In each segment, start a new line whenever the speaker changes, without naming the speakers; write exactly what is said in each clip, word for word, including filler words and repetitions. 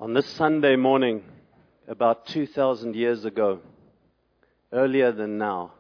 On this Sunday morning, about two thousand years ago, earlier than now,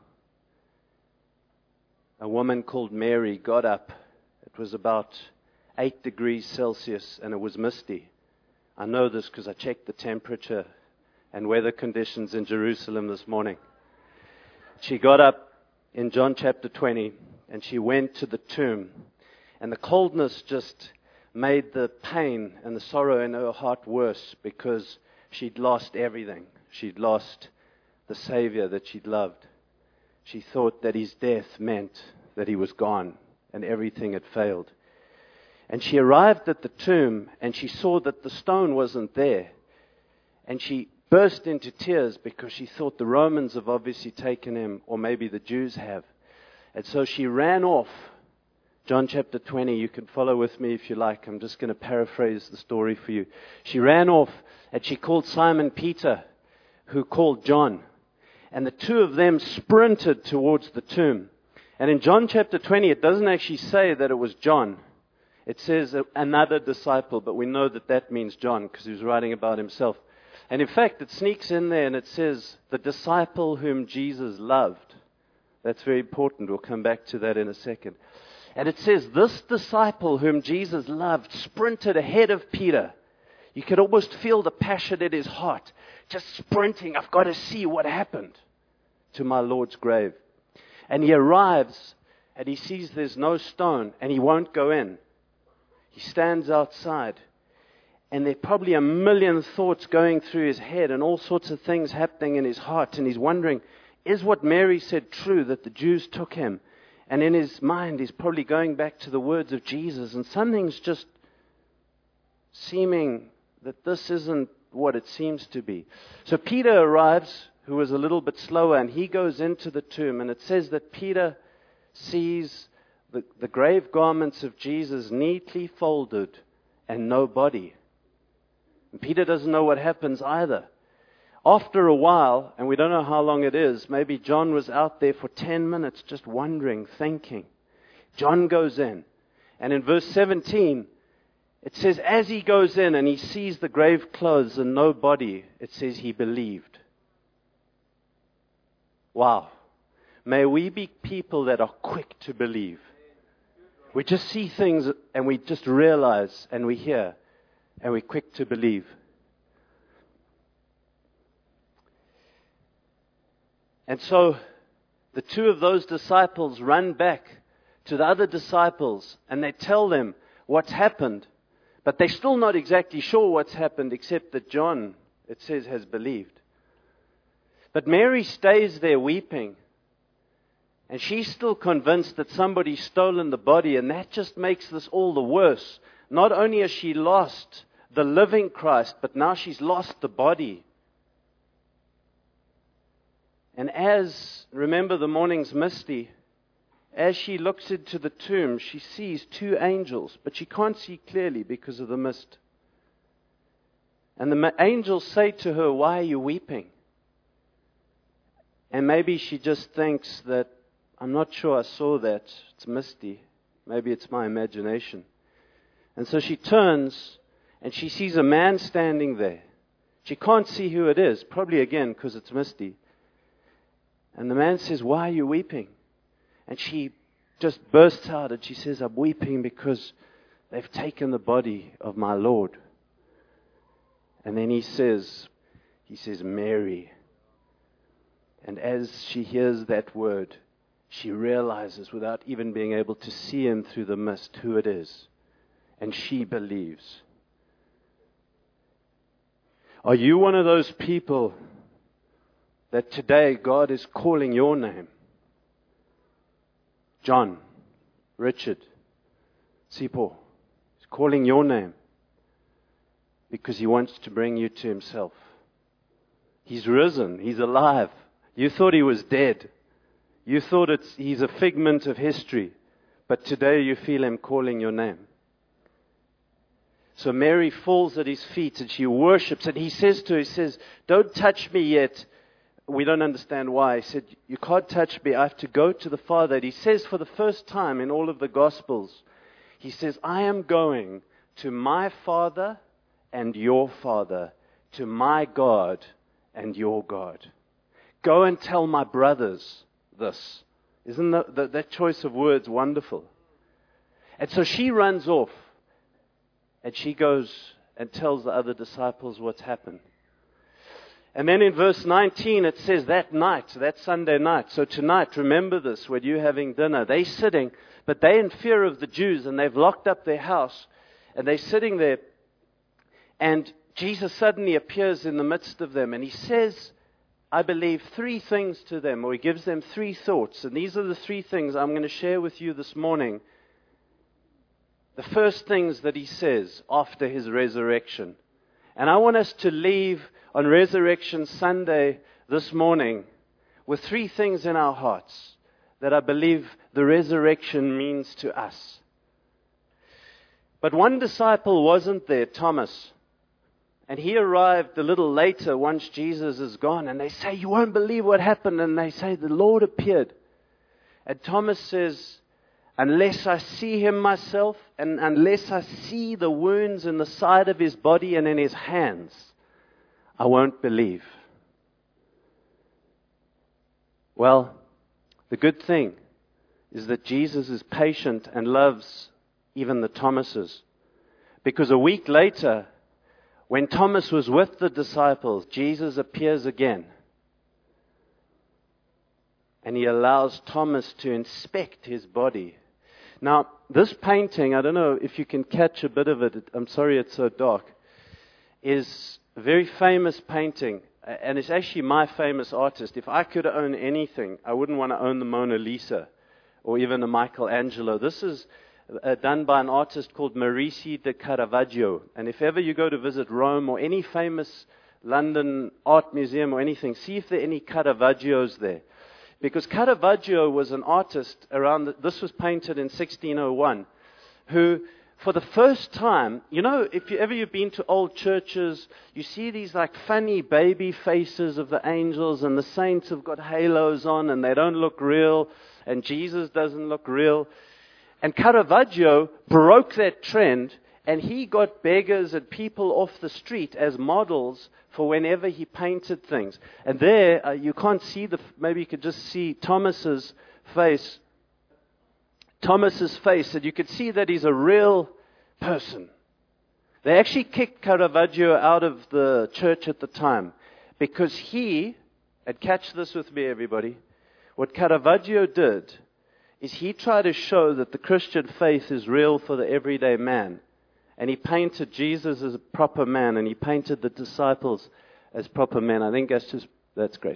a woman called Mary got up. It was about eight degrees Celsius and it was misty. I know this because I checked the temperature and weather conditions in Jerusalem this morning. She got up in John chapter twenty and she went to the tomb. And the coldness just made the pain and the sorrow in her heart worse because she'd lost everything. She'd lost the Savior that she'd loved. She thought that his death meant that he was gone and everything had failed. And she arrived at the tomb and she saw that the stone wasn't there. And she burst into tears because she thought the Romans have obviously taken him, or maybe the Jews have. And so she ran off. John chapter twenty, you can follow with me if you like. I'm just going to paraphrase the story for you. She ran off and she called Simon Peter, who called John. And the two of them sprinted towards the tomb. And in John chapter twenty, it doesn't actually say that it was John. It says another disciple, but we know that that means John because he was writing about himself. And in fact, it sneaks in there and it says the disciple whom Jesus loved. That's very important. We'll come back to that in a second. And it says, this disciple whom Jesus loved sprinted ahead of Peter. You could almost feel the passion in his heart. Just sprinting, I've got to see what happened to my Lord's grave. And he arrives and he sees there's no stone and he won't go in. He stands outside. And there are probably a million thoughts going through his head and all sorts of things happening in his heart. And he's wondering, is what Mary said true, that the Jews took him? And in his mind, he's probably going back to the words of Jesus. And something's just seeming that this isn't what it seems to be. So Peter arrives, who was a little bit slower, and he goes into the tomb. And it says that Peter sees the, the grave garments of Jesus neatly folded and no body. And Peter doesn't know what happens either. After a while, and we don't know how long it is, maybe John was out there for ten minutes just wondering, thinking. John goes in. And in verse seventeen, it says, as he goes in and he sees the grave clothes and no body, it says he believed. Wow. May we be people that are quick to believe. We just see things and we just realize and we hear and we're quick to believe. And so the two of those disciples run back to the other disciples and they tell them what's happened. But they're still not exactly sure what's happened except that John, it says, has believed. But Mary stays there weeping. And she's still convinced that somebody's stolen the body. And that just makes this all the worse. Not only has she lost the living Christ, but now she's lost the body. And as, remember the morning's misty, as she looks into the tomb, she sees two angels, but she can't see clearly because of the mist. And the angels say to her, why are you weeping? And maybe she just thinks that, I'm not sure I saw that, it's misty. Maybe it's my imagination. And so she turns and she sees a man standing there. She can't see who it is, probably again because it's misty. And the man says, why are you weeping? And she just bursts out and she says, I'm weeping because they've taken the body of my Lord. And then he says, he says, Mary. And as she hears that word, she realizes without even being able to see him through the mist who it is. And she believes. Are you one of those people that today God is calling your name? John, Richard, Sipho. He's calling your name because he wants to bring you to himself. He's risen. He's alive. You thought he was dead. You thought it's, he's a figment of history. But today you feel him calling your name. So Mary falls at his feet and she worships. And he says to her, he says, don't touch me yet. We don't understand why. He said, you can't touch me. I have to go to the Father. And he says for the first time in all of the Gospels, he says, I am going to my Father and your Father, to my God and your God. Go and tell my brothers this. Isn't that, that, that choice of words wonderful? And so she runs off, and she goes and tells the other disciples what's happened. And then in verse nineteen it says, that night, that Sunday night, so tonight, remember this, when you're having dinner, they're sitting, but they're in fear of the Jews, and they've locked up their house, and they're sitting there, and Jesus suddenly appears in the midst of them, and he says, I believe, three things to them, or he gives them three thoughts, and these are the three things I'm going to share with you this morning. The first things that he says after his resurrection. And I want us to leave on Resurrection Sunday this morning with three things in our hearts that I believe the resurrection means to us. But one disciple wasn't there, Thomas. And he arrived a little later once Jesus is gone. And they say, you won't believe what happened. And they say, the Lord appeared. And Thomas says, unless I see him myself, and unless I see the wounds in the side of his body and in his hands, I won't believe. Well, the good thing is that Jesus is patient and loves even the Thomases. Because a week later, when Thomas was with the disciples, Jesus appears again. And he allows Thomas to inspect his body. Now, this painting, I don't know if you can catch a bit of it, I'm sorry it's so dark, is a very famous painting. And it's actually my famous artist. If I could own anything, I wouldn't want to own the Mona Lisa or even a Michelangelo. This is uh, done by an artist called Maurizio de Caravaggio. And if ever you go to visit Rome or any famous London art museum or anything, see if there are any Caravaggios there. Because Caravaggio was an artist around, the, this was painted in sixteen oh one, who, for the first time, you know, if you ever you've been to old churches, you see these like funny baby faces of the angels, and the saints have got halos on, and they don't look real, and Jesus doesn't look real. And Caravaggio broke that trend, and he got beggars and people off the street as models for whenever he painted things. And there, uh, you can't see the, maybe you could just see Thomas's face. Thomas's face, and you could see that he's a real person. They actually kicked Caravaggio out of the church at the time because he, and catch this with me everybody, what Caravaggio did is he tried to show that the Christian faith is real for the everyday man. And he painted Jesus as a proper man, and he painted the disciples as proper men. I think that's just, that's great.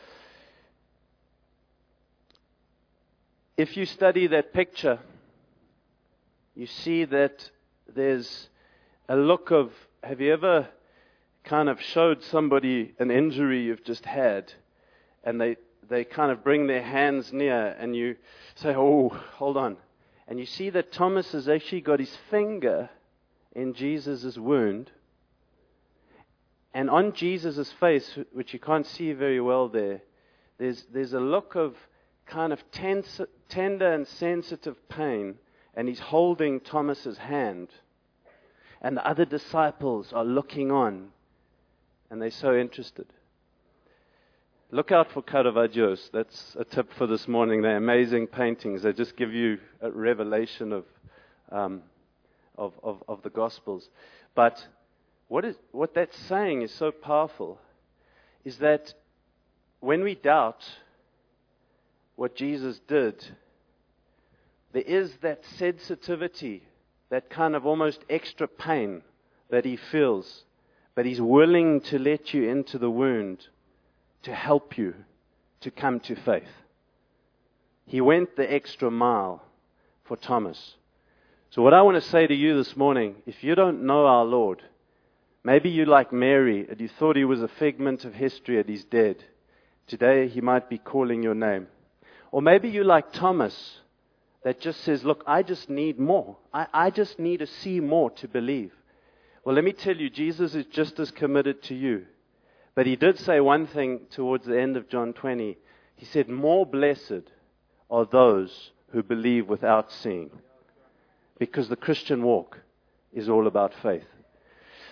If you study that picture, you see that there's a look of, have you ever kind of showed somebody an injury you've just had, and they, they kind of bring their hands near, and you say, oh, hold on. And you see that Thomas has actually got his finger in Jesus' wound. And on Jesus' face, which you can't see very well there, there's, there's a look of kind of tense, tender and sensitive pain, and he's holding Thomas's hand. And the other disciples are looking on, and they're so interested. Look out for Caravaggios. That's a tip for this morning. They're amazing paintings. They just give you a revelation of um, Of, of, of the Gospels. But what is what that's saying is so powerful, is that when we doubt what Jesus did, there is that sensitivity, that kind of almost extra pain that he feels, but he's willing to let you into the wound to help you to come to faith. He went the extra mile for Thomas. So what I want to say to you this morning, if you don't know our Lord, maybe you like Mary and you thought he was a figment of history and he's dead. Today he might be calling your name. Or maybe you like Thomas that just says, look, I just need more. I, I just need to see more to believe. Well, let me tell you, Jesus is just as committed to you. But he did say one thing towards the end of John twenty. He said, more blessed are those who believe without seeing. Because the Christian walk is all about faith.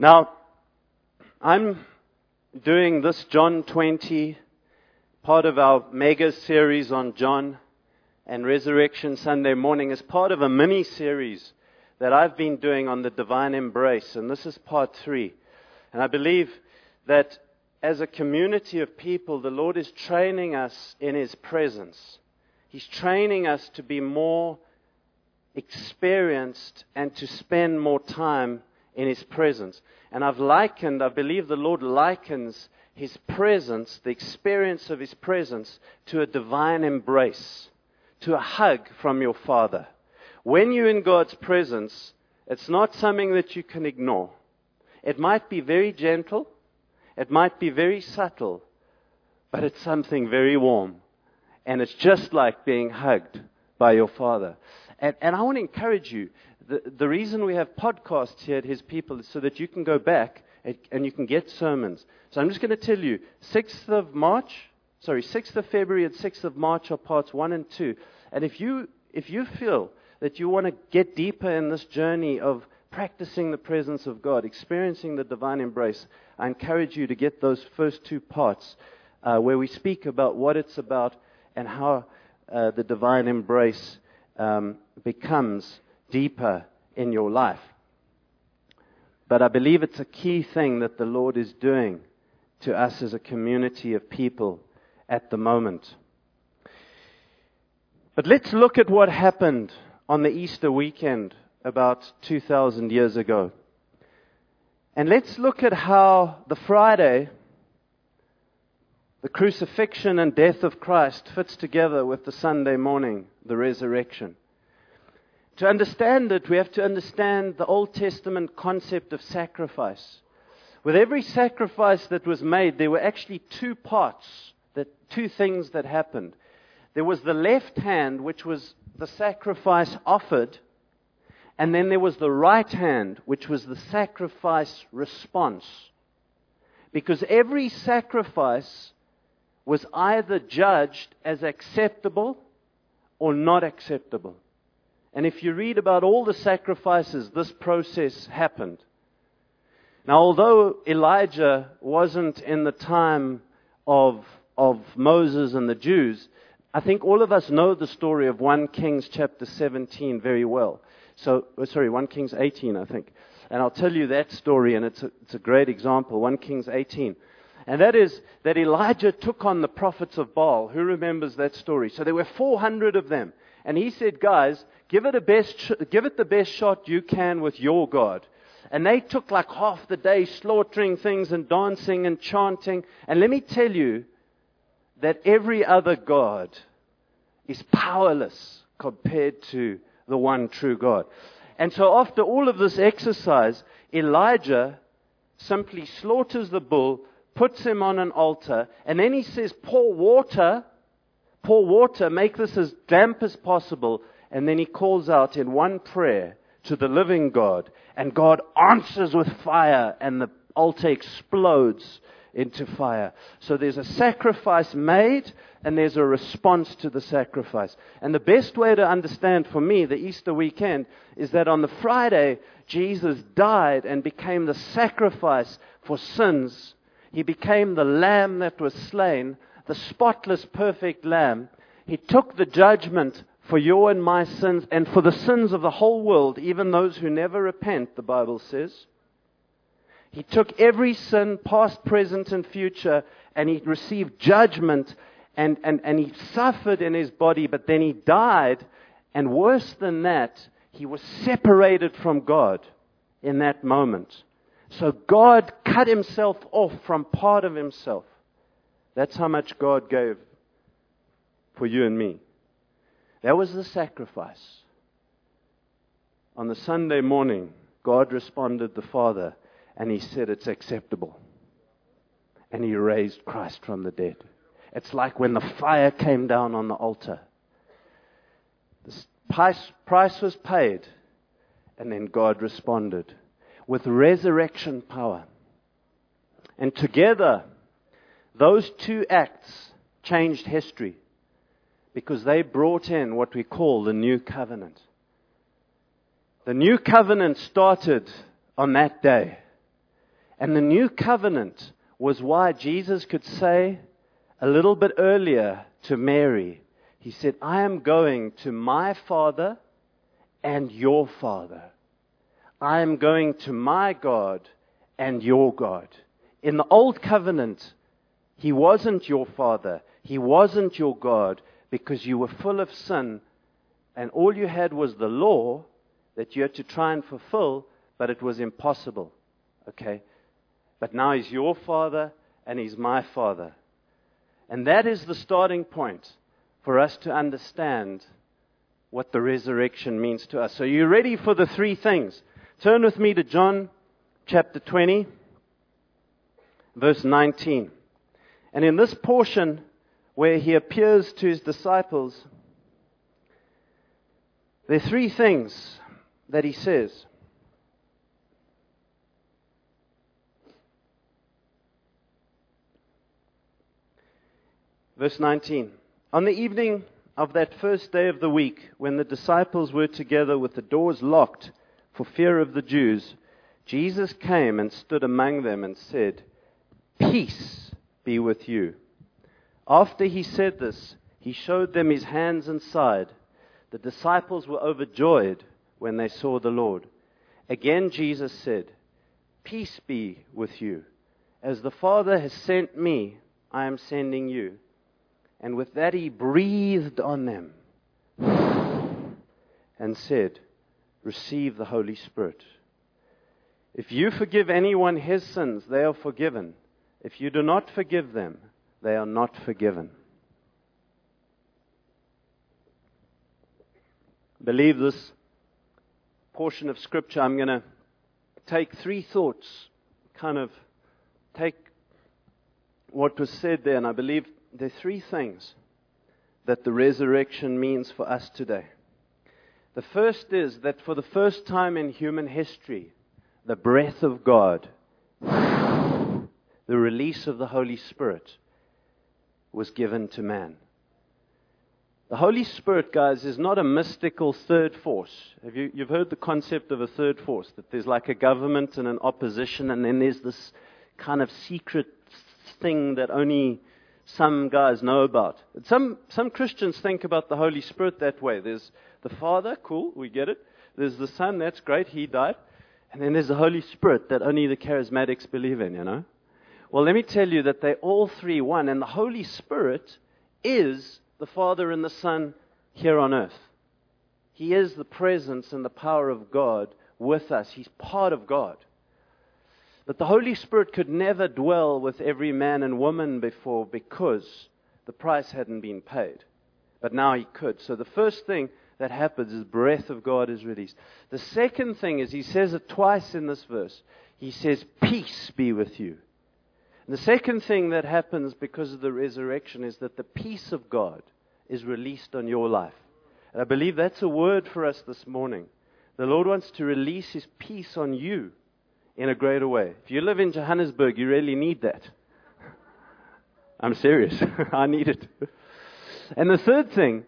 Now, I'm doing this John twenty, part of our mega series on John and Resurrection Sunday morning, as part of a mini-series that I've been doing on the divine embrace. And this is part three. And I believe that as a community of people, the Lord is training us in His presence. He's training us to be more experienced and to spend more time in His presence. And I've likened, I believe the Lord likens His presence, the experience of His presence, to a divine embrace, to a hug from your Father. When you're in God's presence, it's not something that you can ignore. It might be very gentle, it might be very subtle, but it's something very warm. And it's just like being hugged by your Father. And, and I want to encourage you, the, the reason we have podcasts here at His People is so that you can go back and, and you can get sermons. So I'm just going to tell you, sixth of March, sorry, sixth of February and sixth of March are parts one and two. And if you if you feel that you want to get deeper in this journey of practicing the presence of God, experiencing the divine embrace, I encourage you to get those first two parts uh, where we speak about what it's about and how uh, the divine embrace um, becomes deeper in your life. But I believe it's a key thing that the Lord is doing to us as a community of people at the moment. But let's look at what happened on the Easter weekend about two thousand years ago. And let's look at how the Friday, the crucifixion and death of Christ, fits together with the Sunday morning, the resurrection. To understand it, we have to understand the Old Testament concept of sacrifice. With every sacrifice that was made, there were actually two parts, that two things that happened. There was the left hand, which was the sacrifice offered, and then there was the right hand, which was the sacrifice response. Because every sacrifice was either judged as acceptable or not acceptable. And if you read about all the sacrifices, this process happened. Now, although Elijah wasn't in the time of, of Moses and the Jews, I think all of us know the story of First Kings chapter seventeen very well. So, sorry, First Kings eighteen, I think. And I'll tell you that story, and it's a, it's a great example, First Kings eighteen. And that is that Elijah took on the prophets of Baal. Who remembers that story? So there were four hundred of them. And he said, guys, give it, a best sh- give it the best shot you can with your God. And they took like half the day slaughtering things and dancing and chanting. And let me tell you that every other god is powerless compared to the one true God. And so after all of this exercise, Elijah simply slaughters the bull, puts him on an altar, and then he says, pour water, pour water, make this as damp as possible. And then he calls out in one prayer to the living God, and God answers with fire, and the altar explodes into fire. So there's a sacrifice made, and there's a response to the sacrifice. And the best way to understand for me the Easter weekend is that on the Friday, Jesus died and became the sacrifice for sins. He became the lamb that was slain, the spotless, perfect lamb. He took the judgment for your and my sins and for the sins of the whole world, even those who never repent, the Bible says. He took every sin, past, present, and future, and He received judgment, and, and, and He suffered in His body, but then He died, and worse than that, He was separated from God in that moment. So God cut Himself off from part of Himself. That's how much God gave for you and me. That was the sacrifice. On the Sunday morning, God responded, the Father, and He said it's acceptable. And He raised Christ from the dead. It's like when the fire came down on the altar. The price, price was paid, and then God responded with resurrection power. And together, those two acts changed history, because they brought in what we call the new covenant. The new covenant started on that day. And the new covenant was why Jesus could say a little bit earlier to Mary, he said, I am going to my Father and your Father. I am going to my God and your God. In the old covenant, He wasn't your Father. He wasn't your God because you were full of sin and all you had was the law that you had to try and fulfill, but it was impossible. Okay? But now He's your Father and He's my Father. And that is the starting point for us to understand what the resurrection means to us. So you ready for the three things? Turn with me to John chapter twenty, verse nineteen. And in this portion where He appears to His disciples, there are three things that He says. Verse nineteen. On the evening of that first day of the week, when the disciples were together with the doors locked for fear of the Jews, Jesus came and stood among them and said, Peace be with you. After He said this, He showed them His hands and side. The disciples were overjoyed when they saw the Lord. Again Jesus said, Peace be with you. As the Father has sent me, I am sending you. And with that He breathed on them and said, Receive the Holy Spirit. If you forgive anyone his sins, they are forgiven. If you do not forgive them, they are not forgiven. I believe this portion of Scripture, I'm going to take three thoughts, kind of take what was said there, and I believe there are three things that the resurrection means for us today. The first is that for the first time in human history, the breath of God, the release of the Holy Spirit, was given to man. The Holy Spirit, guys, is not a mystical third force. Have you, you've heard the concept of a third force, that there's like a government and an opposition, and then there's this kind of secret thing that only some guys know about. Some some Christians think about the Holy Spirit that way. There's the Father, cool, we get it. There's the Son, that's great, He died. And then there's the Holy Spirit that only the charismatics believe in, you know. Well, let me tell you that they're all three one, and the Holy Spirit is the Father and the Son here on earth. He is the presence and the power of God with us. He's part of God. But the Holy Spirit could never dwell with every man and woman before because the price hadn't been paid. But now He could. So the first thing that happens is the breath of God is released. The second thing is, He says it twice in this verse. He says, Peace be with you. And the second thing that happens because of the resurrection is that the peace of God is released on your life. And I believe that's a word for us this morning. The Lord wants to release His peace on you in a greater way. If you live in Johannesburg, you really need that. I'm serious. I need it. And the third thing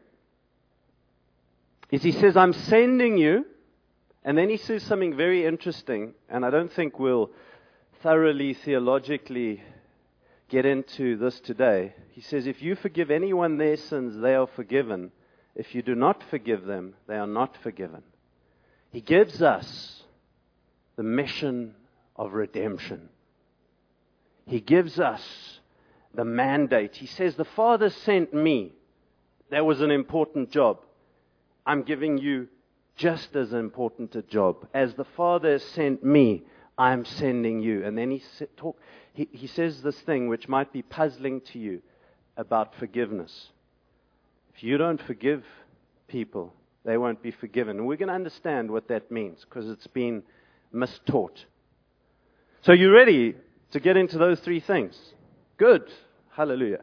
is He says, I'm sending you. And then He says something very interesting. And I don't think we'll thoroughly theologically get into this today. He says, if you forgive anyone their sins, they are forgiven. If you do not forgive them, they are not forgiven. He gives us the mission of redemption. He gives us the mandate. He says, the Father sent me. That was an important job. I'm giving you just as important a job. As the Father sent me, I'm sending you. And then he, talk, he, he says this thing which might be puzzling to you about forgiveness. If you don't forgive people, they won't be forgiven. And we're going to understand what that means because it's been mistaught. So you ready to get into those three things? Good. Hallelujah.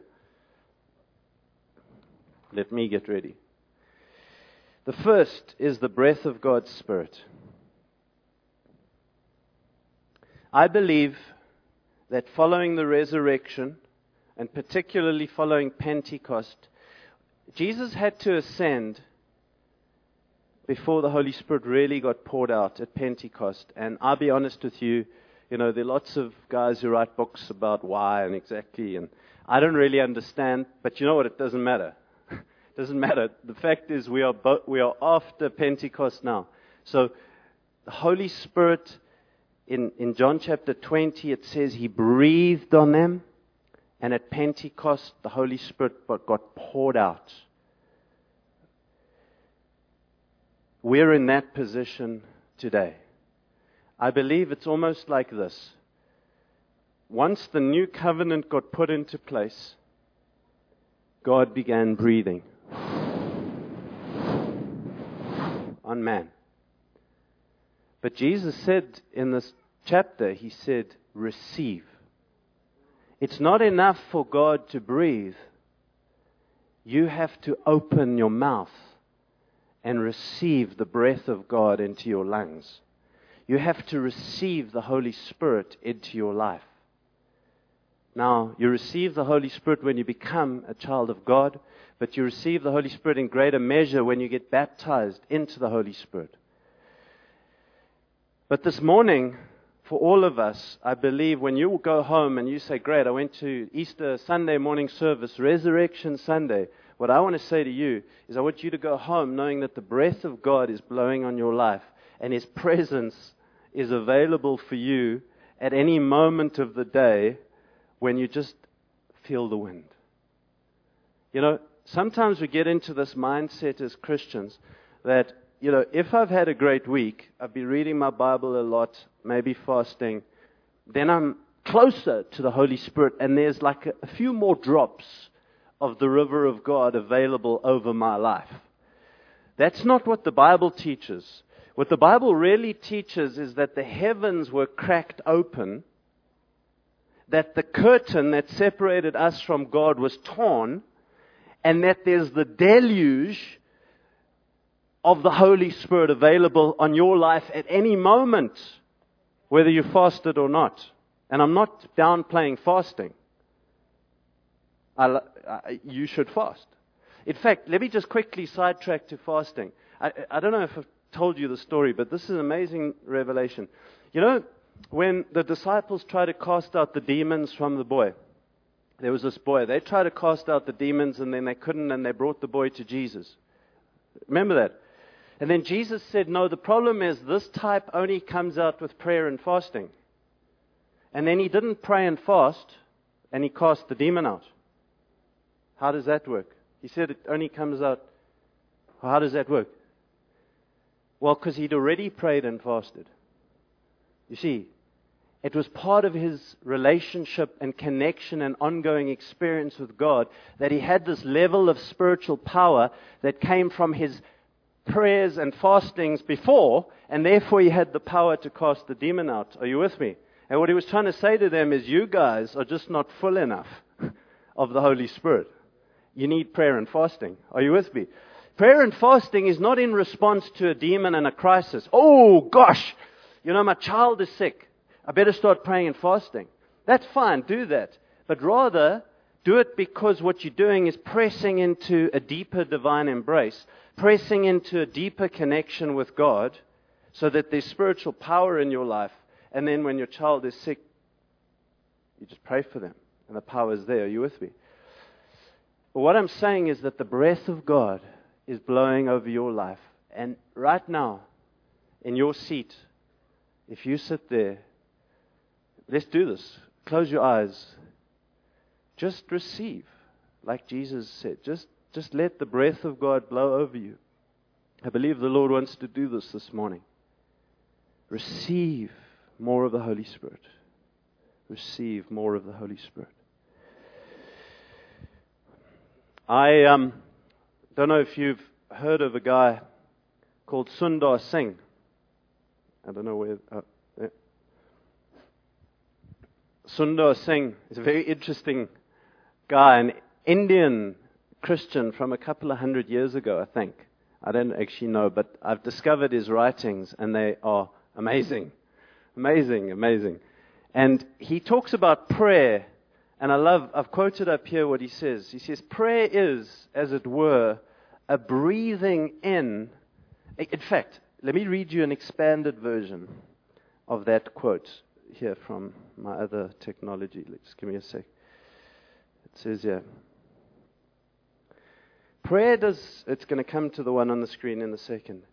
Let me get ready. The first is the breath of God's Spirit. I believe that following the resurrection, and particularly following Pentecost, Jesus had to ascend before the Holy Spirit really got poured out at Pentecost. And I'll be honest with you, You know, there are lots of guys who write books about why and exactly, and I don't really understand, but you know what? It doesn't matter. It doesn't matter. The fact is we are bo- we are after Pentecost now. So the Holy Spirit, in, in John chapter twenty, it says He breathed on them, and at Pentecost, the Holy Spirit got poured out. We're in that position today. I believe it's almost like this. Once the new covenant got put into place, God began breathing on man. But Jesus said in this chapter, He said, receive. It's not enough for God to breathe. You have to open your mouth and receive the breath of God into your lungs. You have to receive the Holy Spirit into your life. Now, you receive the Holy Spirit when you become a child of God, but you receive the Holy Spirit in greater measure when you get baptized into the Holy Spirit. But this morning, for all of us, I believe when you go home and you say, great, I went to Easter Sunday morning service, Resurrection Sunday, what I want to say to you is I want you to go home knowing that the breath of God is blowing on your life and His presence is available for you at any moment of the day when you just feel the wind. You know, sometimes we get into this mindset as Christians that, you know, if I've had a great week, I've been reading my Bible a lot, maybe fasting, then I'm closer to the Holy Spirit and there's like a, a few more drops of the river of God available over my life. That's not what the Bible teaches. What the Bible really teaches is that the heavens were cracked open, that the curtain that separated us from God was torn, and that there's the deluge of the Holy Spirit available on your life at any moment, whether you fasted or not. And I'm not downplaying fasting. I, I, you should fast. In fact, let me just quickly sidetrack to fasting. I, I don't know if I've told you the story, but this is an amazing revelation. You know, when the disciples tried to cast out the demons from the boy, there was this boy. They tried to cast out the demons and then they couldn't, and they brought the boy to Jesus. Remember that? And then Jesus said, no, the problem is this type only comes out with prayer and fasting. And then he didn't pray and fast, and he cast the demon out. How does that work? He said it only comes out. Well, how does that work? Well, because he'd already prayed and fasted. You see, it was part of his relationship and connection and ongoing experience with God that he had this level of spiritual power that came from his prayers and fastings before, and therefore he had the power to cast the demon out. Are you with me? And what he was trying to say to them is, you guys are just not full enough of the Holy Spirit. You need prayer and fasting. Are you with me? Prayer and fasting is not in response to a demon and a crisis. Oh, gosh, you know, my child is sick. I better start praying and fasting. That's fine, do that. But rather, do it because what you're doing is pressing into a deeper divine embrace, pressing into a deeper connection with God, so that there's spiritual power in your life. And then when your child is sick, you just pray for them, and the power is there. Are you with me? But what I'm saying is that the breath of God is blowing over your life. And right now, in your seat, if you sit there, let's do this. Close your eyes. Just receive, like Jesus said. Just, just let the breath of God blow over you. I believe the Lord wants to do this this morning. Receive more of the Holy Spirit. Receive more of the Holy Spirit. I um, don't know if you've heard of a guy called Sundar Singh. I don't know where... Uh, yeah. Sundar Singh is a very interesting guy, an Indian Christian from a couple of hundred years ago, I think. I don't actually know, but I've discovered his writings, and they are amazing. Amazing, amazing. And he talks about prayer, and I love, I've quoted up here what he says. He says, prayer is, as it were, a breathing in. In fact, let me read you an expanded version of that quote. here from my other technology. Just give me a sec. It says here. Prayer does, it's going to come to the one on the screen in a second.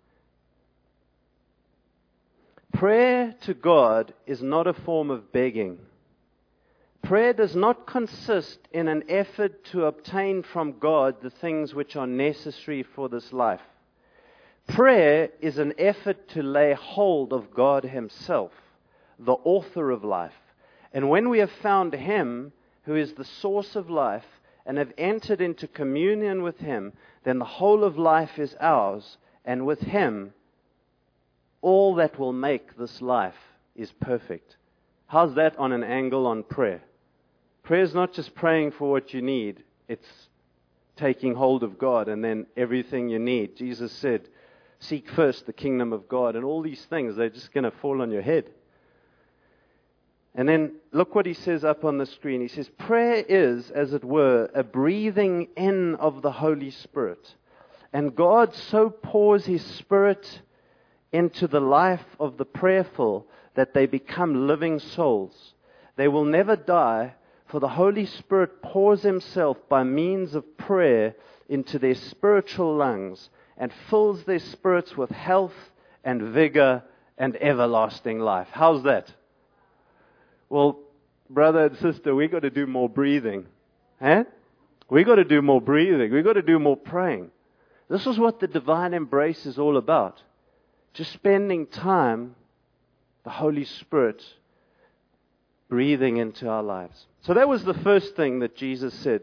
Prayer to God is not a form of begging. Prayer does not consist in an effort to obtain from God the things which are necessary for this life. Prayer is an effort to lay hold of God Himself, the author of life. And when we have found Him, who is the source of life, and have entered into communion with Him, then the whole of life is ours, and with Him, all that will make this life is perfect. How's that on an angle on prayer? Prayer is not just praying for what you need, it's taking hold of God and then everything you need. Jesus said, seek first the kingdom of God, and all these things, they're just going to fall on your head. And then look what He says up on the screen. He says, prayer is, as it were, a breathing in of the Holy Spirit. And God so pours His Spirit into the life of the prayerful that they become living souls. They will never die, for the Holy Spirit pours Himself by means of prayer into their spiritual lungs and fills their spirits with health and vigor and everlasting life. How's that? Well, brother and sister, we've got to do more breathing. Eh? We've got to do more breathing. We've got to do more praying. This is what the divine embrace is all about. Just spending time, the Holy Spirit breathing into our lives. So that was the first thing that Jesus said.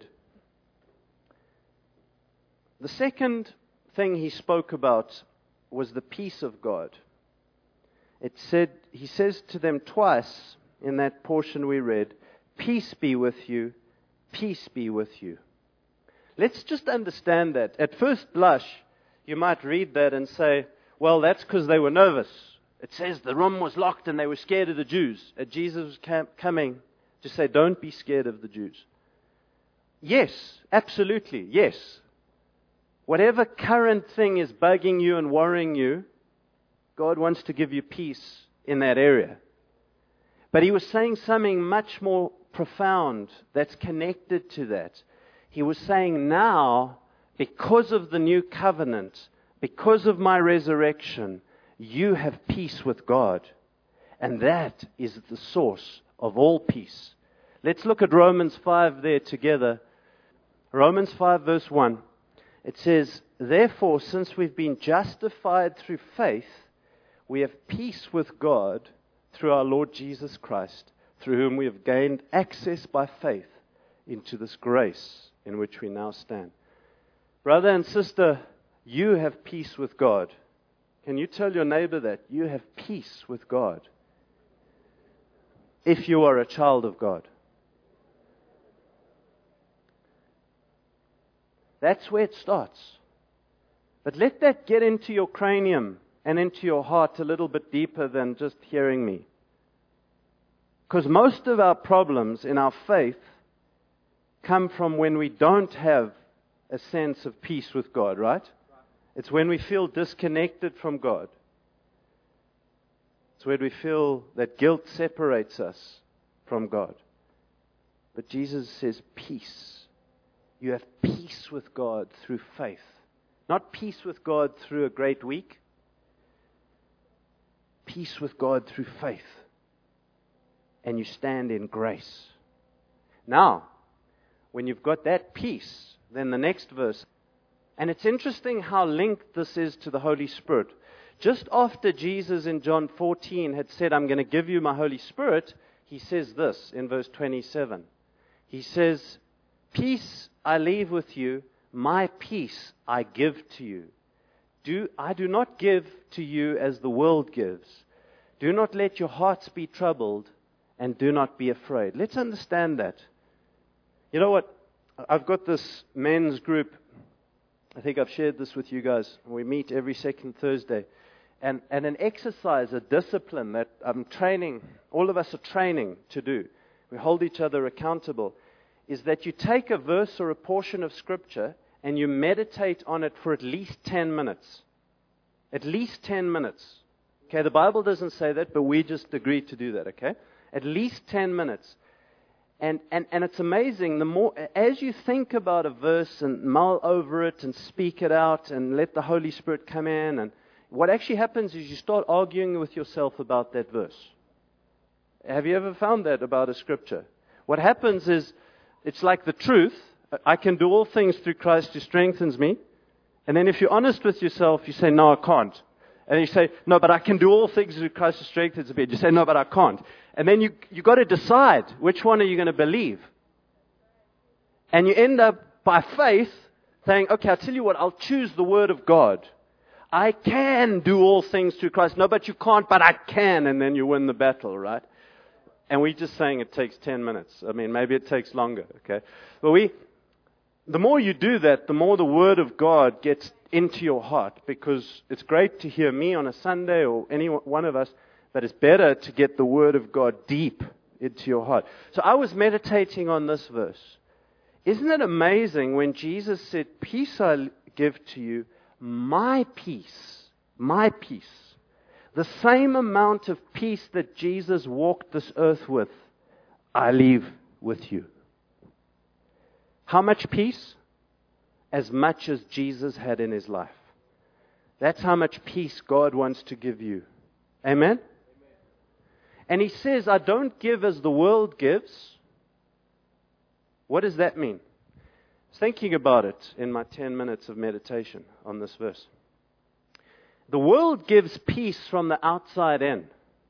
The second thing He spoke about was the peace of God. It said, He says to them twice in that portion we read, peace be with you, peace be with you. Let's just understand that. At first blush, you might read that and say, well, that's because they were nervous. It says the room was locked and they were scared of the Jews. And Jesus was cam- coming to say, don't be scared of the Jews. Yes, absolutely, yes. Whatever current thing is bugging you and worrying you, God wants to give you peace in that area. But He was saying something much more profound that's connected to that. He was saying now, because of the new covenant, because of my resurrection, you have peace with God. And that is the source of all peace. Let's look at Romans five there together. Romans five verse one. It says, therefore, since we've been justified through faith, we have peace with God through our Lord Jesus Christ, through whom we have gained access by faith into this grace in which we now stand. Brother and sister, you have peace with God. Can you tell your neighbor that? You have peace with God. If you are a child of God. That's where it starts. But let that get into your cranium and into your heart a little bit deeper than just hearing me. Because most of our problems in our faith come from when we don't have a sense of peace with God, right? It's when we feel disconnected from God. It's when we feel that guilt separates us from God. But Jesus says peace. You have peace with God through faith. Not peace with God through a great week. Peace with God through faith. And you stand in grace. Now, when you've got that peace, then the next verse. And it's interesting how linked this is to the Holy Spirit. Just after Jesus in John fourteen had said, I'm going to give you my Holy Spirit, He says this in verse twenty-seven. He says, peace I leave with you, my peace I give to you. Do, I do not give to you as the world gives. Do not let your hearts be troubled, and do not be afraid. Let's understand that. You know what? I've got this men's group. I think I've shared this with you guys. We meet every second Thursday. And, and an exercise, a discipline that I'm training, all of us are training to do. We hold each other accountable. Is that you take a verse or a portion of Scripture and you meditate on it for at least ten minutes. At least ten minutes. Okay, the Bible doesn't say that, but we just agreed to do that, okay? At least ten minutes. And, and, and it's amazing, the more, as you think about a verse and mull over it and speak it out and let the Holy Spirit come in, and what actually happens is you start arguing with yourself about that verse. Have you ever found that about a scripture? What happens is, it's like the truth. I can do all things through Christ who strengthens me. And then if you're honest with yourself, you say, no, I can't. And you say, no, but I can do all things through Christ who strengthens me. You say, no, but I can't. And then you you got to decide, which one are you going to believe? And you end up, by faith, saying, okay, I'll tell you what, I'll choose the Word of God. I can do all things through Christ. No, but you can't, but I can. And then you win the battle, right? And we're just saying it takes ten minutes. I mean, maybe it takes longer, okay? But we, the more you do that, the more the Word of God gets into your heart, because it's great to hear me on a Sunday or any one of us, but it's better to get the Word of God deep into your heart. So I was meditating on this verse. Isn't it amazing when Jesus said, peace I give to you, my peace, my peace. The same amount of peace that Jesus walked this earth with, I leave with you. How much peace? As much as Jesus had in his life. That's how much peace God wants to give you. Amen? And he says, I don't give as the world gives. What does that mean? I was thinking about it in my ten minutes of meditation on this verse. The world gives peace from the outside in.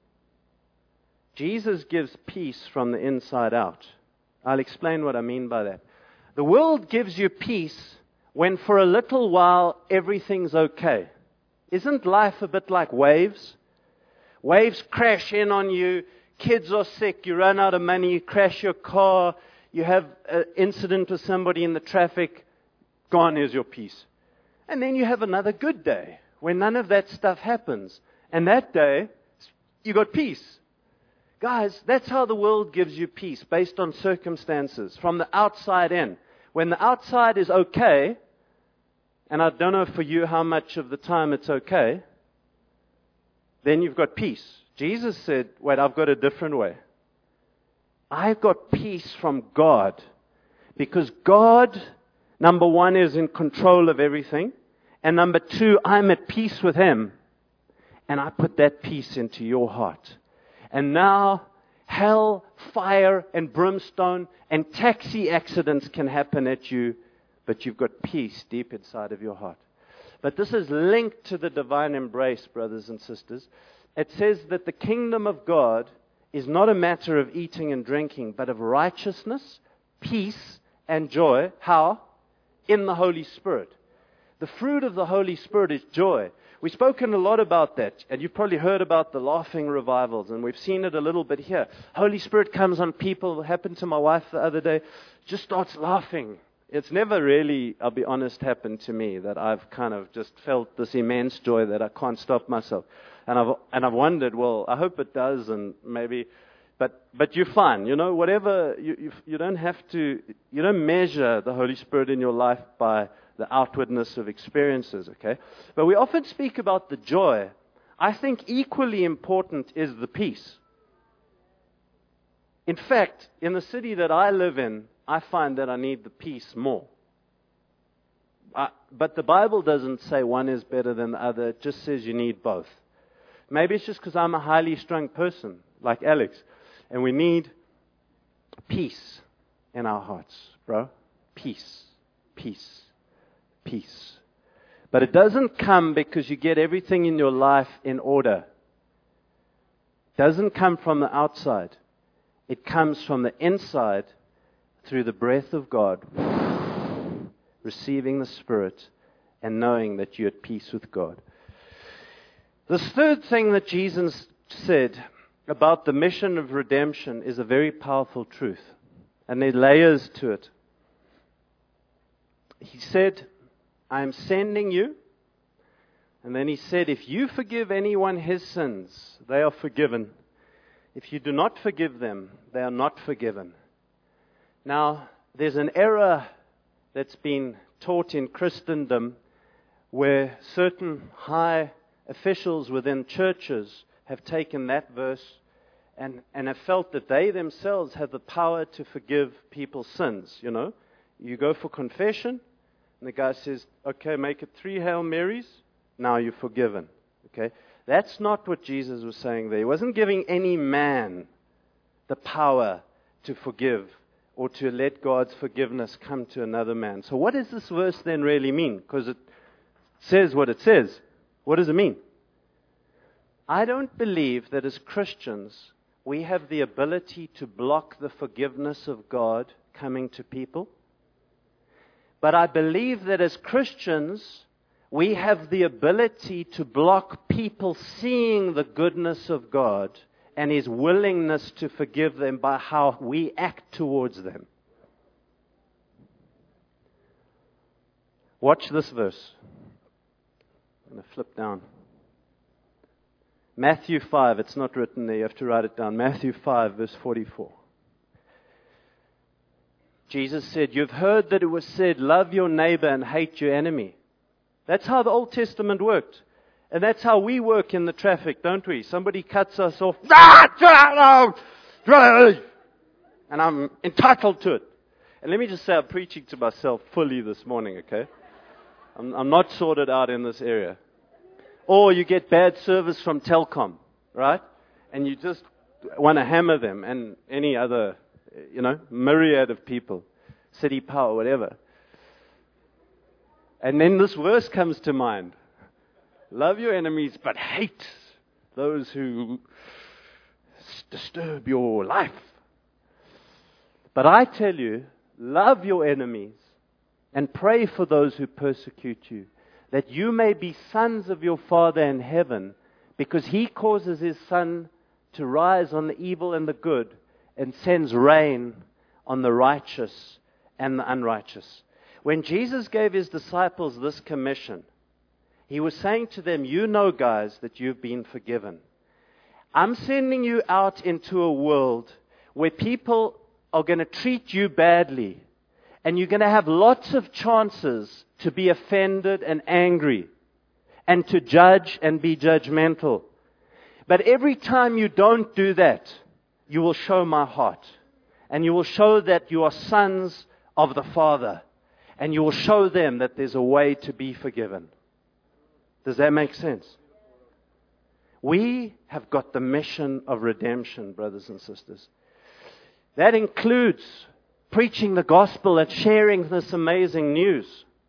Jesus gives peace from the inside out. I'll explain what I mean by that. The world gives you peace when for a little while everything's okay. Isn't life a bit like waves? Waves crash in on you, kids are sick, you run out of money, you crash your car, you have an incident with somebody in the traffic, gone is your peace. And then you have another good day when none of that stuff happens. And that day, you got peace. Guys, that's how the world gives you peace, based on circumstances, from the outside in. When the outside is okay, and I don't know for you how much of the time it's okay, then you've got peace. Jesus said, wait, I've got a different way. I've got peace from God. Because God, number one, is in control of everything. And number two, I'm at peace with Him. And I put that peace into your heart. And now, hell, fire, and brimstone, and taxi accidents can happen at you, but you've got peace deep inside of your heart. But this is linked to the divine embrace, brothers and sisters. It says that the kingdom of God is not a matter of eating and drinking, but of righteousness, peace, and joy. How? In the Holy Spirit. The fruit of the Holy Spirit is joy. We've spoken a lot about that, and you've probably heard about the laughing revivals, and we've seen it a little bit here. Holy Spirit comes on people. It happened to my wife the other day. Just starts laughing. It's never really, I'll be honest, happened to me that I've kind of just felt this immense joy that I can't stop myself. And I've and I've wondered, well, I hope it does, and maybe, but but you're fine, you know. Whatever you you, you don't have to, you don't measure the Holy Spirit in your life by the outwardness of experiences, okay? But we often speak about the joy. I think equally important is the peace. In fact, in the city that I live in, I find that I need the peace more. I, but the Bible doesn't say one is better than the other. It just says you need both. Maybe it's just because I'm a highly strung person, like Alex, and we need peace in our hearts, bro. Peace, peace, peace. But it doesn't come because you get everything in your life in order. It doesn't come from the outside. It comes from the inside through the breath of God, receiving the Spirit and knowing that you're at peace with God. This third thing that Jesus said about the mission of redemption is a very powerful truth. And there are layers to it. He said, I am sending you. And then he said, if you forgive anyone his sins, they are forgiven. If you do not forgive them, they are not forgiven. Now, there's an error that's been taught in Christendom where certain high officials within churches have taken that verse and, and have felt that they themselves have the power to forgive people's sins, you know. You go for confession, and the guy says, okay, make it three Hail Marys, now you're forgiven. Okay? That's not what Jesus was saying there. He wasn't giving any man the power to forgive or to let God's forgiveness come to another man. So what does this verse then really mean? Because it says what it says. What does it mean? I don't believe that as Christians we have the ability to block the forgiveness of God coming to people. But I believe that as Christians, we have the ability to block people seeing the goodness of God and His willingness to forgive them by how we act towards them. Watch this verse. I'm going to flip down. Matthew five, it's not written there, you have to write it down. Matthew five, verse forty-four. Jesus said, you've heard that it was said, love your neighbor and hate your enemy. That's how the Old Testament worked. And that's how we work in the traffic, don't we? Somebody cuts us off. And I'm entitled to it. And let me just say, I'm preaching to myself fully this morning, okay? I'm, I'm not sorted out in this area. Or you get bad service from Telcom, right? And you just want to hammer them and any other, you know, myriad of people, City Power, whatever. And then this verse comes to mind. Love your enemies, but hate those who disturb your life. But I tell you, love your enemies and pray for those who persecute you, that you may be sons of your Father in heaven, because He causes His sun to rise on the evil and the good, and sends rain on the righteous and the unrighteous. When Jesus gave His disciples this commission, He was saying to them, you know, guys, that you've been forgiven. I'm sending you out into a world where people are going to treat you badly, and you're going to have lots of chances to be offended and angry, and to judge and be judgmental. But every time you don't do that, you will show my heart. And you will show that you are sons of the Father. And you will show them that there's a way to be forgiven. Does that make sense? We have got the mission of redemption, brothers and sisters. That includes preaching the gospel and sharing this amazing news.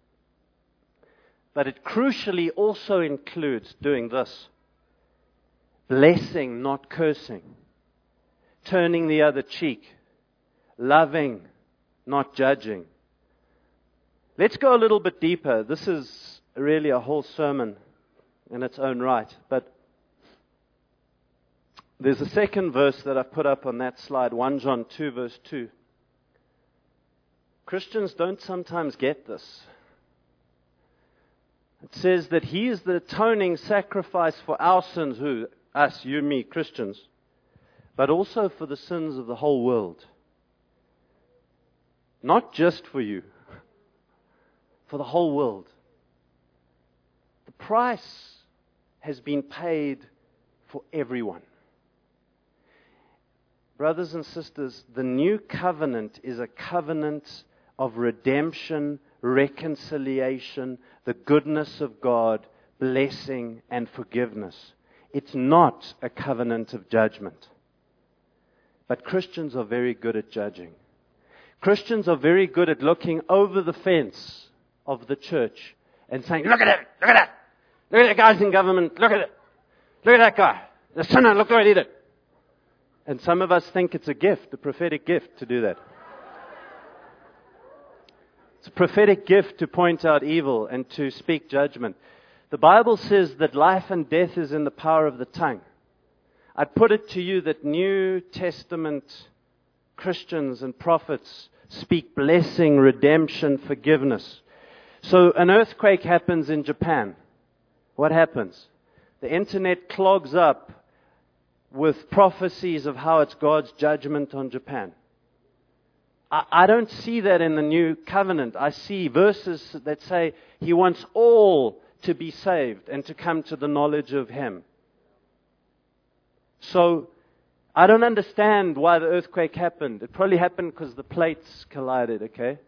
But it crucially also includes doing this. Blessing, not cursing. Turning the other cheek. Loving, not judging. Let's go a little bit deeper. This is really a whole sermon in its own right. But there's a second verse that I've put up on that slide, First John two, verse two. Christians don't sometimes get this. It says that He is the atoning sacrifice for our sins, who? Us, you, me, Christians, but also for the sins of the whole world. Not just for you, for the whole world. The price has been paid for everyone. Brothers and sisters, the new covenant is a covenant of redemption, reconciliation, the goodness of God, blessing, and forgiveness. It's not a covenant of judgment. But Christians are very good at judging. Christians are very good at looking over the fence of the church and saying, look at it, look at that. Look at the guys in government, look at it. Look at that guy. The sinner, look what he did. And some of us think it's a gift, a prophetic gift to do that. It's a prophetic gift to point out evil and to speak judgment. The Bible says that life and death is in the power of the tongue. I'd put it to you that New Testament Christians and prophets speak blessing, redemption, forgiveness. So an earthquake happens in Japan. What happens? The internet clogs up with prophecies of how it's God's judgment on Japan. I, I don't see that in the New Covenant. I see verses that say He wants all to be saved and to come to the knowledge of Him. So, I don't understand why the earthquake happened. It probably happened because the plates collided, okay?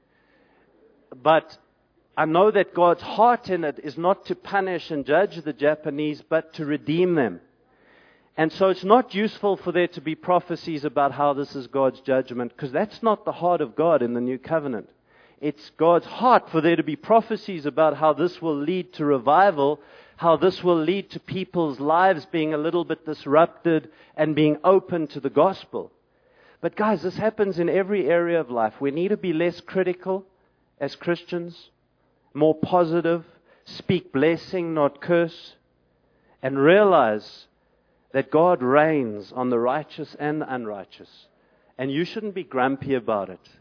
But I know that God's heart in it is not to punish and judge the Japanese, but to redeem them. And so it's not useful for there to be prophecies about how this is God's judgment, because that's not the heart of God in the New Covenant. It's God's heart for there to be prophecies about how this will lead to revival, how this will lead to people's lives being a little bit disrupted and being open to the gospel. But guys, this happens in every area of life. We need to be less critical as Christians, more positive, speak blessing, not curse, and realize that God reigns on the righteous and the unrighteous. And you shouldn't be grumpy about it.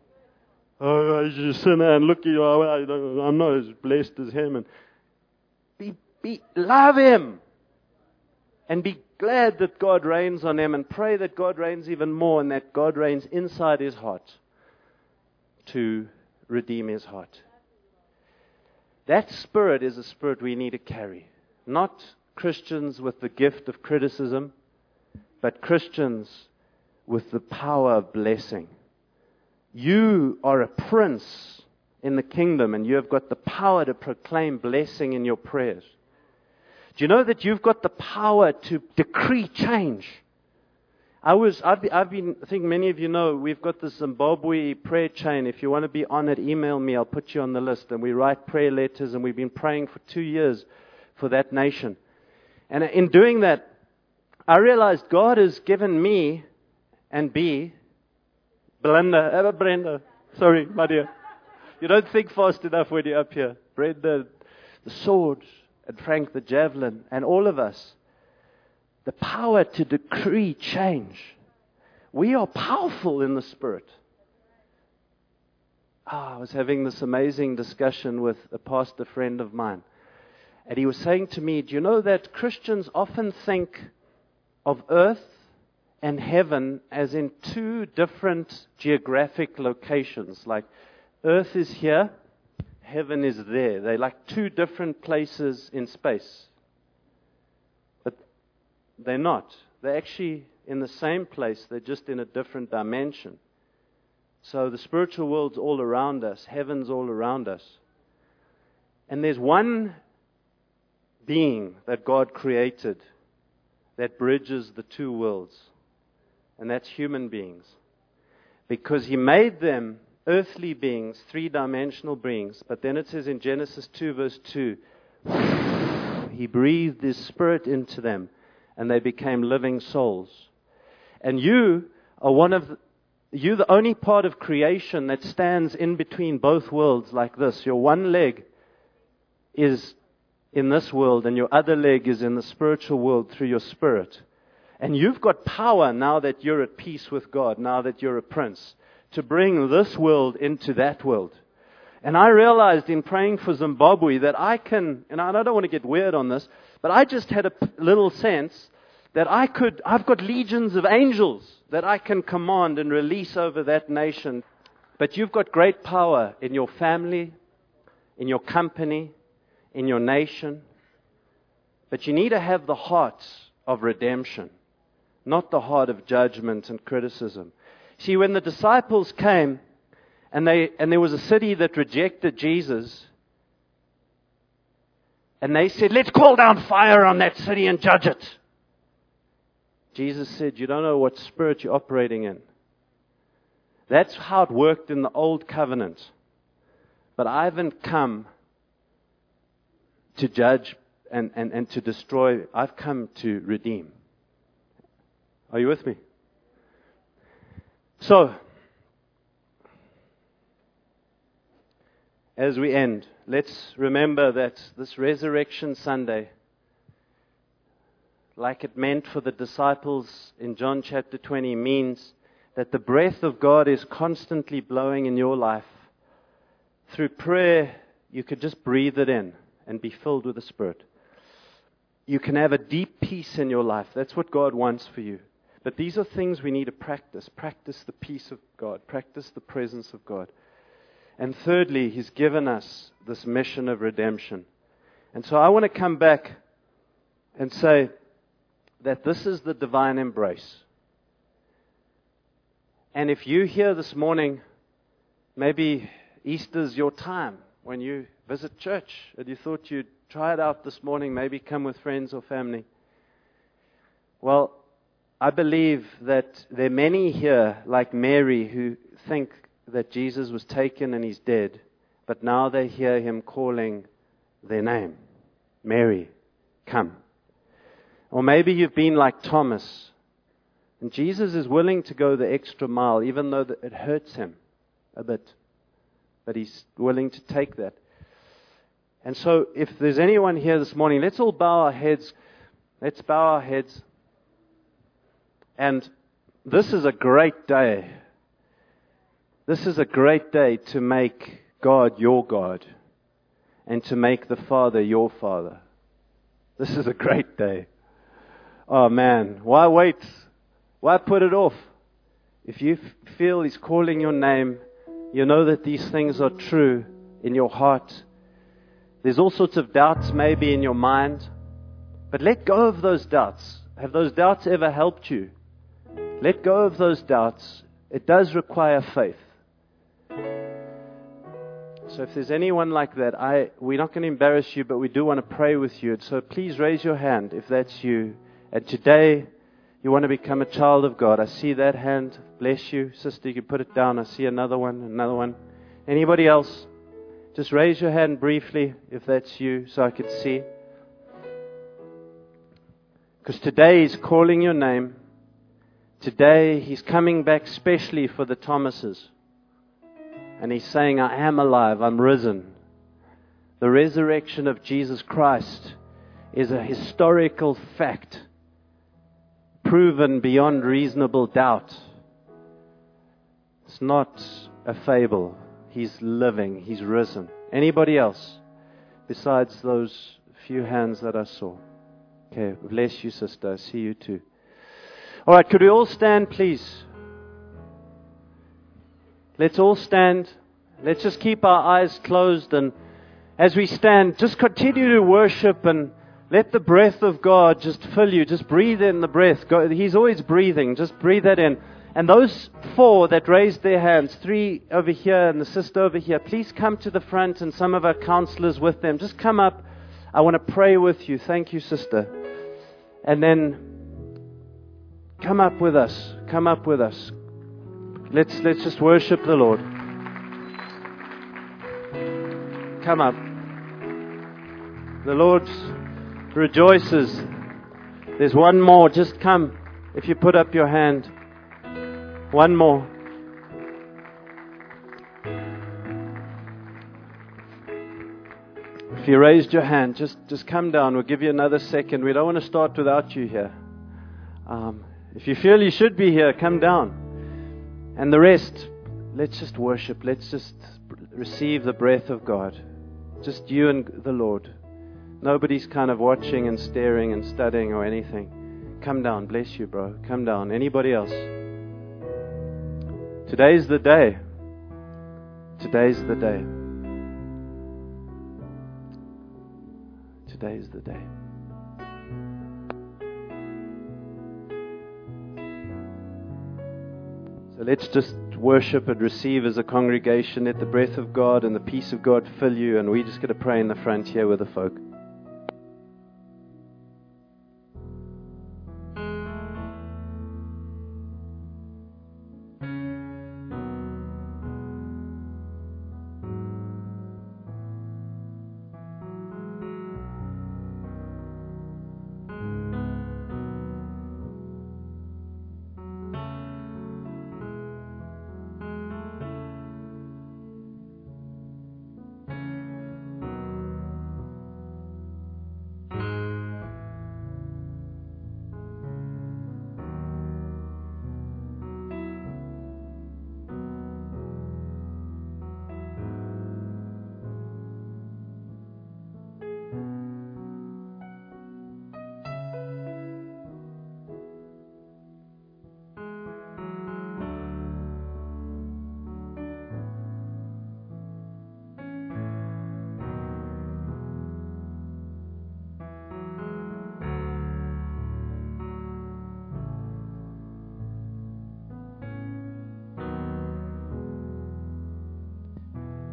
Oh, I'm just a sinner and look, I'm not as blessed as him. And be, be, love him. And be glad that God reigns on him, and pray that God reigns even more and that God reigns inside his heart to redeem his heart. That spirit is a spirit we need to carry. Not Christians with the gift of criticism, but Christians with the power of blessing. You are a prince in the kingdom, and you have got the power to proclaim blessing in your prayers. Do you know that you've got the power to decree change? I was, I've been, I've been, I think many of you know, we've got the Zimbabwe prayer chain. If you want to be on it, email me. I'll put you on the list. And we write prayer letters, and we've been praying for two years for that nation. And in doing that, I realized God has given me and B, Belinda, ever Brenda, sorry, my dear. You don't think fast enough when you're up here. Brenda, the sword, and Frank, the javelin, and all of us. The power to decree change. We are powerful in the Spirit. Oh, I was having this amazing discussion with a pastor friend of mine. And he was saying to me, do you know that Christians often think of earth and heaven as in two different geographic locations? Like earth is here, heaven is there. They're like two different places in space. But they're not. They're actually in the same place. They're just in a different dimension. So the spiritual world's all around us. Heaven's all around us. And there's one being that God created that bridges the two worlds. And that's human beings. Because He made them earthly beings, three-dimensional beings. But then it says in Genesis two verse two, He breathed His Spirit into them and they became living souls. And you are one of the, you're the only part of creation that stands in between both worlds like this. Your one leg is in this world and your other leg is in the spiritual world through your spirit. And you've got power now that you're at peace with God, now that you're a prince, to bring this world into that world. And I realized in praying for Zimbabwe that I can, and I don't want to get weird on this, but I just had a little sense that I could, I've got legions of angels that I can command and release over that nation. But you've got great power in your family, in your company, in your nation. But you need to have the heart of redemption, not the heart of judgment and criticism. See, when the disciples came and they and there was a city that rejected Jesus, and they said, let's call down fire on that city and judge it. Jesus said, you don't know what spirit you're operating in. That's how it worked in the old covenant. But I haven't come to judge and, and, and to destroy. I've come to redeem. Are you with me? So, as we end, let's remember that this Resurrection Sunday, like it meant for the disciples in John chapter twenty, means that the breath of God is constantly blowing in your life. Through prayer, you could just breathe it in and be filled with the Spirit. You can have a deep peace in your life. That's what God wants for you. But these are things we need to practice. Practice the peace of God. Practice the presence of God. And thirdly, He's given us this mission of redemption. And so I want to come back and say that this is the divine embrace. And if you here this morning, maybe Easter's your time when you visit church, and you thought you'd try it out this morning, maybe come with friends or family. Well, I believe that there are many here, like Mary, who think that Jesus was taken and He's dead, but now they hear Him calling their name. Mary, come. Or maybe you've been like Thomas, and Jesus is willing to go the extra mile, even though it hurts Him a bit. But He's willing to take that. And so if there's anyone here this morning, let's all bow our heads. Let's bow our heads. And this is a great day. This is a great day to make God your God and to make the Father your Father. This is a great day. Oh man, why wait? Why put it off? If you f- feel He's calling your name, you know that these things are true in your heart. There's all sorts of doubts maybe in your mind, but let go of those doubts. Have those doubts ever helped you? Let go of those doubts. It does require faith. So if there's anyone like that, I we're not going to embarrass you, but we do want to pray with you. So please raise your hand if that's you. And today, you want to become a child of God. I see that hand. Bless you. Sister, you can put it down. I see another one, another one. Anybody else? Just raise your hand briefly if that's you so I can see. Because today He's calling your name. Today He's coming back specially for the Thomases. And He's saying, I am alive. I'm risen. The resurrection of Jesus Christ is a historical fact, proven beyond reasonable doubt. It's not a fable. He's living. He's risen. Anybody else besides those few hands that I saw? Okay, bless you, sister. I see you too. All right, could we all stand, please? Let's all stand. Let's just keep our eyes closed, and as we stand, just continue to worship and let the breath of God just fill you. Just breathe in the breath. Go, He's always breathing. Just breathe that in. And those four that raised their hands, three over here and the sister over here, please come to the front, and some of our counselors with them. Just come up. I want to pray with you. Thank you, sister. And then come up with us. Come up with us. Let's let's just worship the Lord. Come up. The Lord rejoices. There's one more. Just come. If you put up your hand. One more. If you raised your hand, just, just come down. We'll give you another second. We don't want to start without you here. Um, if you feel you should be here, come down. And the rest, let's just worship. Let's just receive the breath of God. Just you and the Lord. Nobody's kind of watching and staring and studying or anything. Come down. Bless you, bro. Come down. Anybody else? Today's the day. Today's the day. Today's the day. So let's just worship and receive as a congregation. Let the breath of God and the peace of God fill you. And we're just going to pray in the front here with the folk.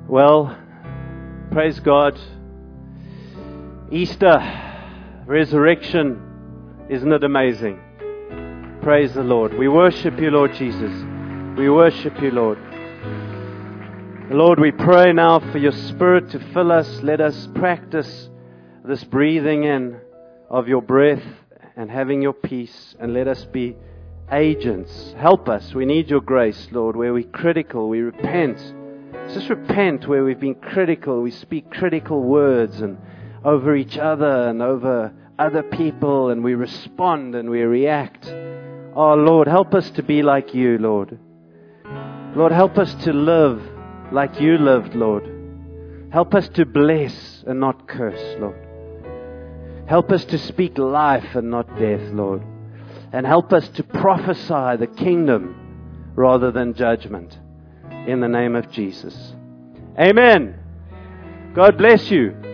Well, praise God. Easter, resurrection, isn't it amazing? Praise the Lord. We worship you, Lord Jesus. We worship you, Lord. Lord, we pray now for your Spirit to fill us. Let us practice this breathing in of your breath and having your peace. And let us be agents. Help us. We need your grace, Lord. Where we're critical, we repent. Just repent where we've been critical. We speak critical words and over each other and over other people, and we respond and we react. Oh, Lord, help us to be like you, Lord. Lord, help us to live like you lived, Lord. Help us to bless and not curse, Lord. Help us to speak life and not death, Lord. And help us to prophesy the kingdom rather than judgment. In the name of Jesus. Amen. God bless you.